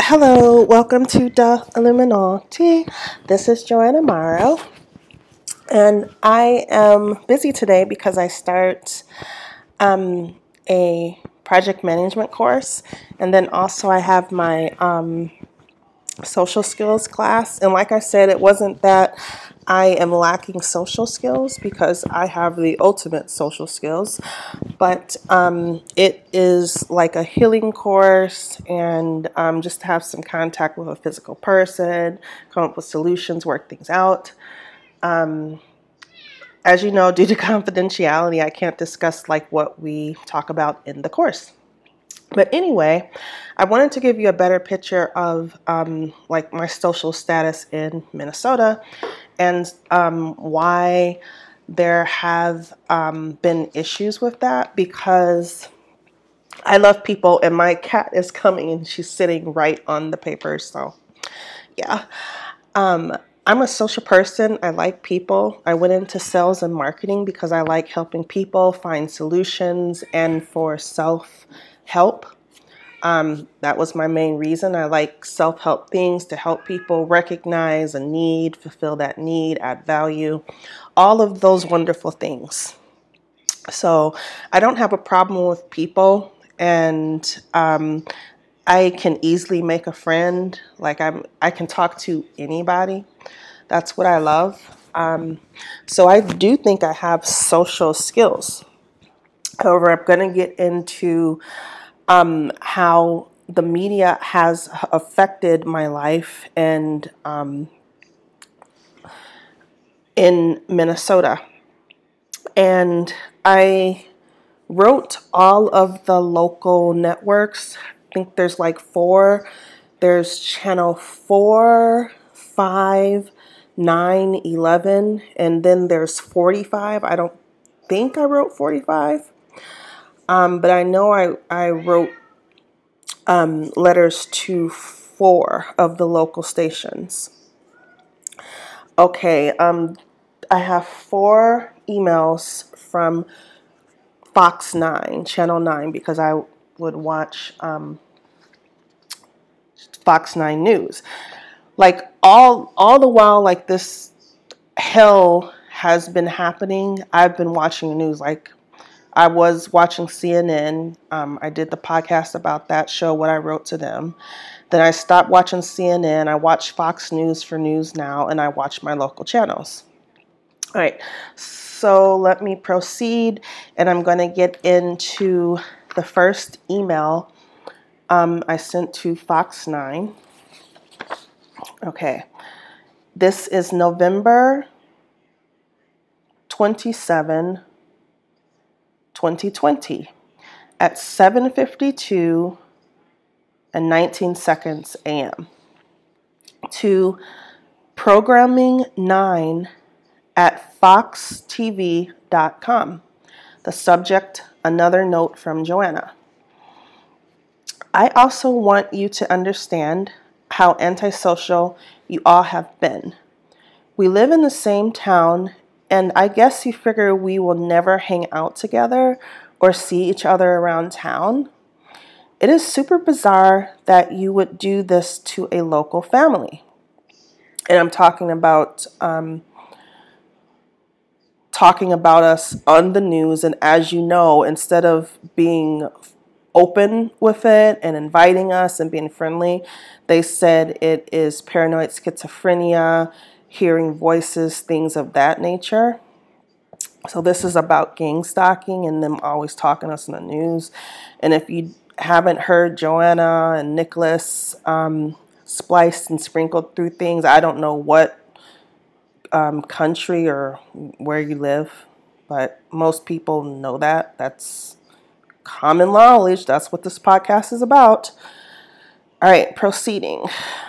Hello, welcome to the Illuminati. This is Joanna Morrow, and I am busy today because I start a project management course, and then also I have my social skills class. And like I said, it wasn't that I am lacking social skills because I have the ultimate social skills, but it is like a healing course and just to have some contact with a physical person, come up with solutions, work things out. As you know, due to confidentiality, I can't discuss like what we talk about in the course. But anyway, I wanted to give you a better picture of like my social status in Minnesota and why there have been issues with that, because I love people and my cat is coming and she's sitting right on the paper. So yeah, I'm a social person. I like people. I went into sales and marketing because I like helping people find solutions and for self-help. That was my main reason. I like self-help things to help people recognize a need, fulfill that need, add value, all of those wonderful things. So I don't have a problem with people, and I can easily make a friend. Like I can talk to anybody. That's what I love. So I do think I have social skills. However, I'm going to get into how the media has affected my life and in Minnesota. And I wrote all of the local networks. I think there's like four. There's channel 4, 5, 9, 11, and then there's 45. I don't think I wrote 45. But I know I wrote letters to 4 of the local stations. Okay, I have 4 emails from Fox 9, Channel 9, because I would watch Fox 9 News. Like all the while, like this hell has been happening, I've been watching the news. Like I was watching CNN. I did the podcast about that show, what I wrote to them. Then I stopped watching CNN. I watched Fox News for News Now, and I watched my local channels. All right, so let me proceed, and I'm going to get into the first email I sent to Fox 9. Okay, this is November 27, 2020 at 7:52 and 19 seconds a.m. to programming 9 at foxtv.com. The subject, another note from Joanna. I also want you to understand how antisocial you all have been. We live in the same town, and I guess you figure we will never hang out together or see each other around town. It is super bizarre that you would do this to a local family. And I'm talking about us on the news, and as you know, instead of being open with it and inviting us and being friendly, they said it is paranoid schizophrenia, hearing voices, things of that nature. So this is about gang stalking and them always talking us in the news. And if you haven't heard Joanna and Nicholas spliced and sprinkled through things, I don't know what country or where you live, but most people know that. That's common knowledge. That's what this podcast is about. All right, proceeding.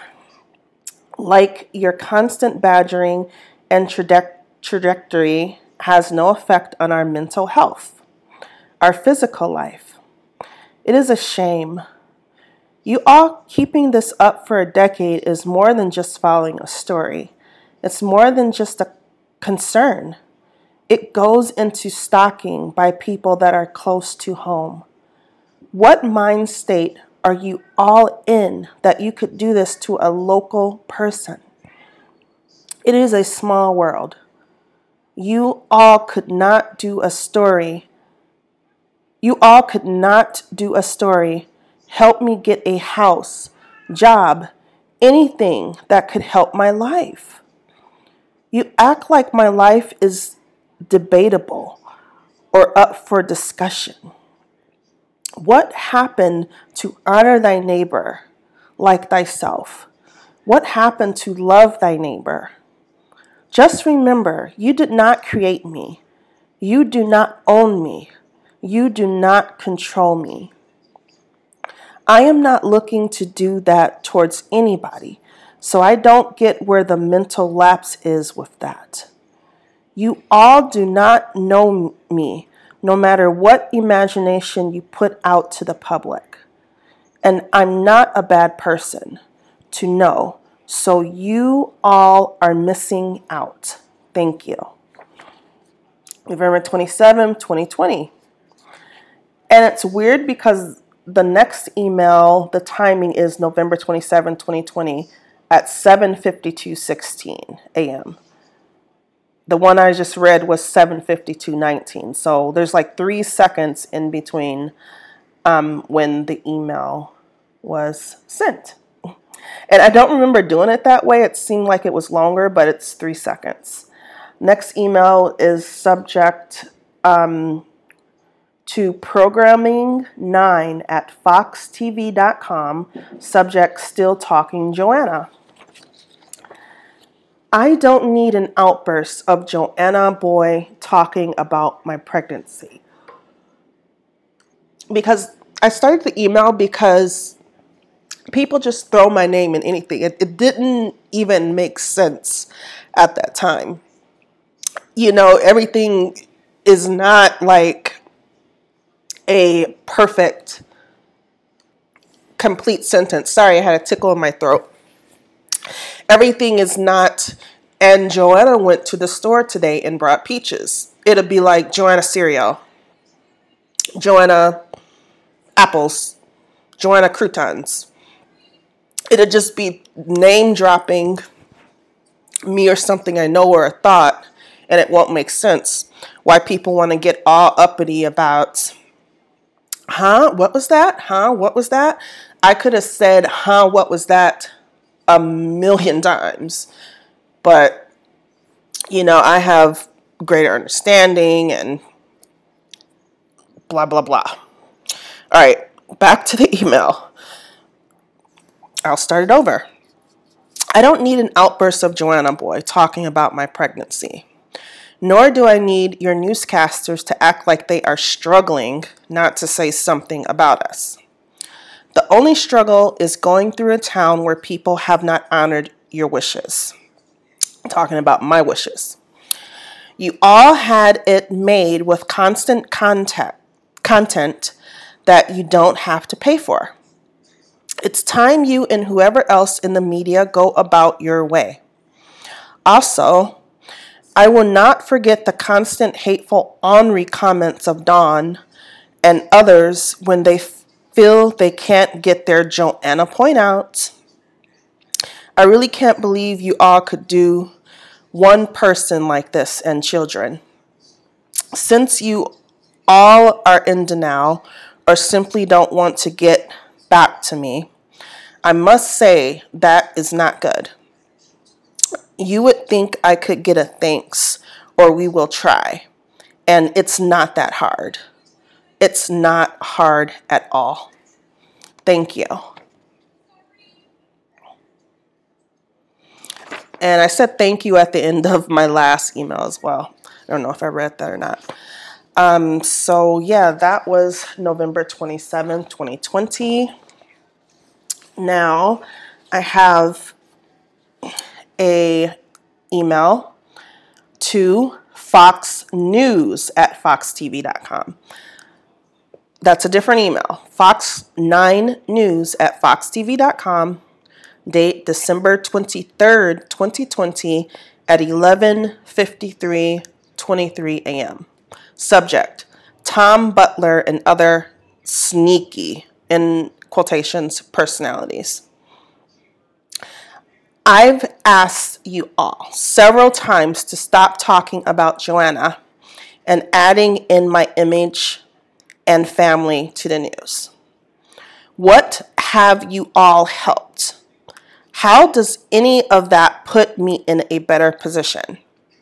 Like your constant badgering and trajectory has no effect on our mental health, our physical life. It is a shame. You all keeping this up for a decade is more than just following a story. It's more than just a concern. It goes into stalking by people that are close to home. What mind state are you all in that you could do this to a local person? It is a small world. You all could not do a story. Help me get a house, job, anything that could help my life. You act like my life is debatable or up for discussion. What happened to honor thy neighbor like thyself? What happened to love thy neighbor? Just remember, you did not create me. You do not own me. You do not control me. I am not looking to do that towards anybody, so I don't get where the mental lapse is with that. You all do not know me, no matter what imagination you put out to the public. And I'm not a bad person to know, so you all are missing out. Thank you. November 27, 2020. And it's weird because the next email, the timing is November 27, 2020 at 7:52:16 a.m. The one I just read was 7:52:19. So there's like 3 seconds in between when the email was sent. And I don't remember doing it that way. It seemed like it was longer, but it's 3 seconds. Next email is subject to programming9@foxtv.com. Subject, still talking Joanna. I don't need an outburst of Joanna Boy talking about my pregnancy. Because I started the email because people just throw my name in anything. It didn't even make sense at that time. You know, everything is not like a perfect, complete sentence. Sorry, I had a tickle in my throat. Everything is not, and Joanna went to the store today and brought peaches. It'll be like Joanna cereal, Joanna apples, Joanna croutons. It'll just be name dropping me or something I know or a thought, and it won't make sense. Why people want to get all uppity about, what was that? What was that? I could have said, what was that? A million times. But, you know, I have greater understanding and blah, blah, blah. All right, back to the email. I'll start it over. I don't need an outburst of Joanna Boy talking about my pregnancy. Nor do I need your newscasters to act like they are struggling not to say something about us. The only struggle is going through a town where people have not honored your wishes. I'm talking about my wishes. You all had it made with constant content that you don't have to pay for. It's time you and whoever else in the media go about your way. Also, I will not forget the constant hateful ornery comments of Dawn and others when they feel they can't get their Joanna point out. I really can't believe you all could do one person like this and children. Since you all are in denial or simply don't want to get back to me, I must say that is not good. You would think I could get a thanks or we will try, and it's not that hard. It's not hard at all. Thank you. And I said thank you at the end of my last email as well. I don't know if I read that or not. So yeah, that was November 27, 2020. Now I have a email to foxnews@foxtv.com. That's a different email. fox9news@foxtv.com. Date December 23rd, 2020 at 11:53:23 a.m. Subject, Tom Butler and other sneaky, in quotations, personalities. I've asked you all several times to stop talking about Joanna and adding in my image and family to the news. What have you all helped? How does any of that put me in a better position?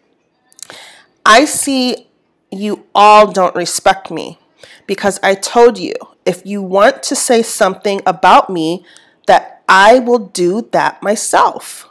I see you all don't respect me because I told you if you want to say something about me, that I will do that myself.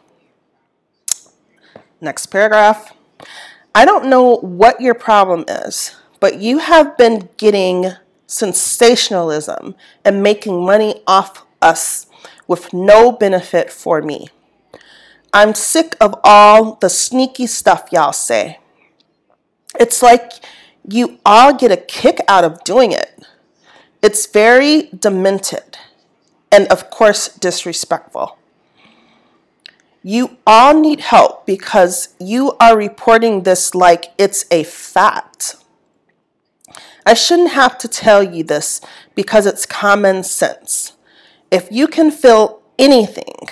Next paragraph. I don't know what your problem is, but you have been getting sensationalism and making money off us with no benefit for me. I'm sick of all the sneaky stuff y'all say. It's like you all get a kick out of doing it. It's very demented and, of course, disrespectful. You all need help because you are reporting this like it's a fact. I shouldn't have to tell you this because it's common sense. If you can feel anything,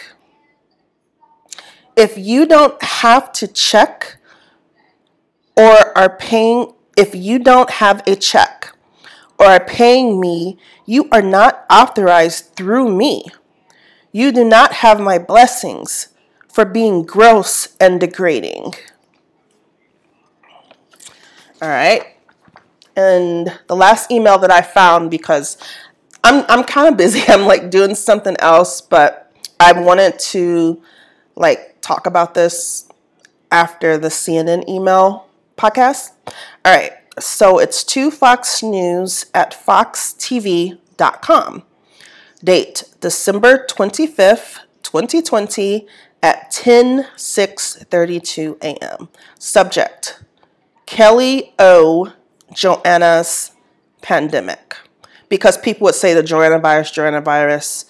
if you don't have to check or are paying, if you don't have a check or are paying me, you are not authorized through me. You do not have my blessings for being gross and degrading. All right. And the last email that I found, because I'm kind of busy, I'm like doing something else, but I wanted to like talk about this after the CNN email podcast. All right. So it's to Fox News at foxtv.com. Date December 25th, 2020 at 10:32 a.m. Subject, Kelly O. Joanna's pandemic. Because people would say the Joanna virus.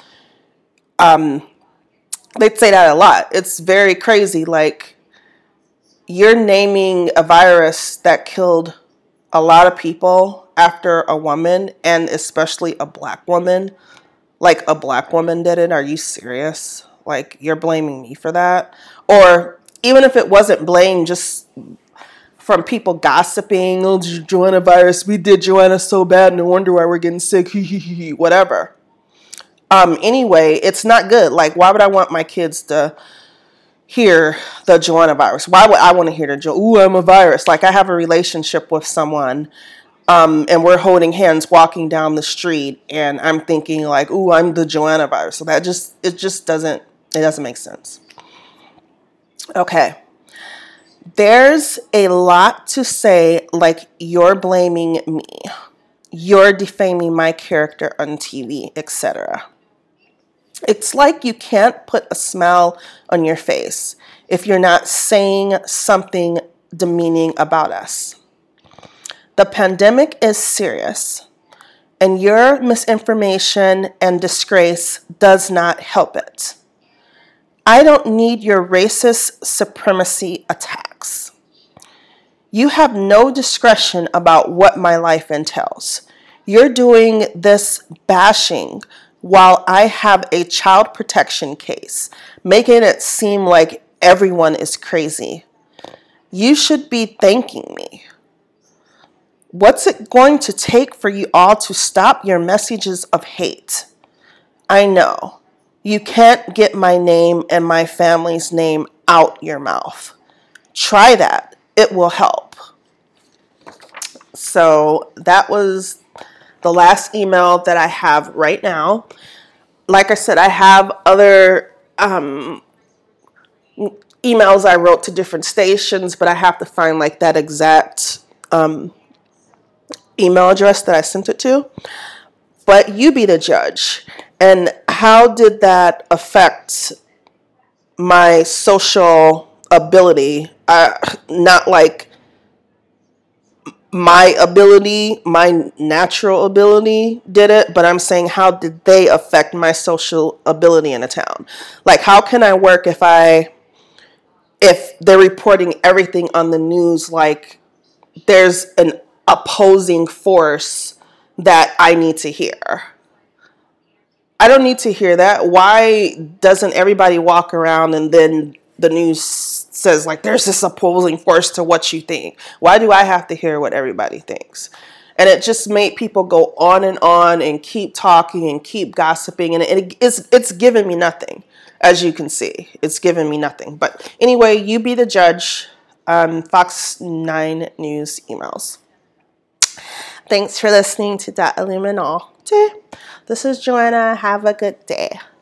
They'd say that a lot. It's very crazy. Like, you're naming a virus that killed a lot of people after a woman, and especially a black woman. Like, a black woman did it. Are you serious? Like, you're blaming me for that? Or even if it wasn't blame, just from people gossiping, oh, Joanna virus, we did Joanna so bad, no wonder why we're getting sick, whatever. Anyway, it's not good. Like, why would I want my kids to hear the Joanna virus? Why would I want to hear ooh, I'm a virus? Like, I have a relationship with someone, and we're holding hands walking down the street, and I'm thinking like, ooh, I'm the Joanna virus. So it just doesn't make sense. Okay. There's a lot to say, like, you're blaming me, you're defaming my character on TV, etc. It's like you can't put a smile on your face if you're not saying something demeaning about us. The pandemic is serious, and your misinformation and disgrace does not help it. I don't need your racist supremacy attacks. You have no discretion about what my life entails. You're doing this bashing while I have a child protection case, making it seem like everyone is crazy. You should be thanking me. What's it going to take for you all to stop your messages of hate? I know. You can't get my name and my family's name out your mouth. Try that. It will help. So that was the last email that I have right now. Like I said, I have other emails I wrote to different stations, but I have to find like that exact email address that I sent it to. But you be the judge. And how did that affect my social ability? Not like my ability, my natural ability did it, but I'm saying how did they affect my social ability in a town? Like, how can I work if they're reporting everything on the news like there's an opposing force that I need to hear? I don't need to hear that. Why doesn't everybody walk around and then the news says, like, there's this opposing force to what you think? Why do I have to hear what everybody thinks? And it just made people go on and keep talking and keep gossiping. And it's given me nothing, as you can see. It's given me nothing. But anyway, you be the judge. Fox 9 News emails. Thanks for listening to that Illuminati. This is Joanna. Have a good day.